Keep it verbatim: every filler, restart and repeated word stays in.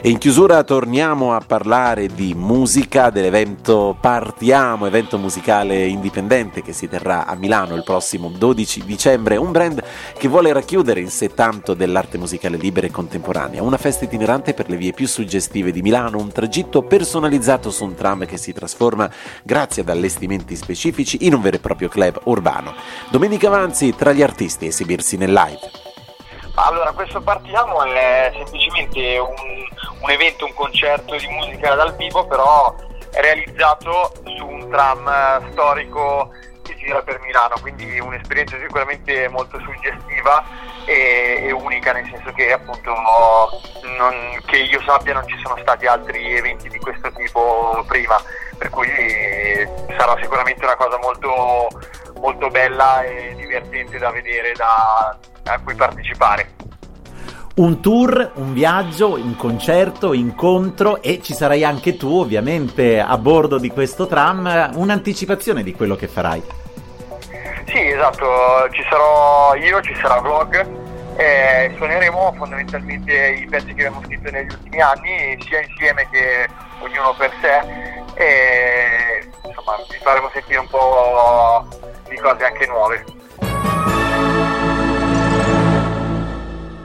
E in chiusura torniamo a parlare di musica, dell'evento Partiamo, evento musicale indipendente che si terrà a Milano il prossimo dodici dicembre, un brand che vuole racchiudere in sé tanto dell'arte musicale libera e contemporanea, una festa itinerante per le vie più suggestive di Milano, un tragitto personalizzato su un tram che si trasforma, grazie ad allestimenti specifici, in un vero e proprio club urbano. Domenica Avanzi, tra gli artisti a esibirsi nel live. Allora, questo Partiamo è semplicemente un, un evento, un concerto di musica dal vivo, però è realizzato su un tram storico che gira per Milano, quindi un'esperienza sicuramente molto suggestiva e, e unica, nel senso che appunto non, che io sappia non ci sono stati altri eventi di questo tipo prima, per cui sarà sicuramente una cosa molto, molto bella e divertente da vedere, da a cui partecipare. Un tour, un viaggio, un concerto, incontro, e ci sarai anche tu ovviamente a bordo di questo tram. Un'anticipazione di quello che farai? Sì, esatto, ci sarò io, ci sarà Vlog, e suoneremo fondamentalmente i pezzi che abbiamo scritto negli ultimi anni, sia insieme che ognuno per sé, e insomma vi faremo sentire un po' di cose anche nuove.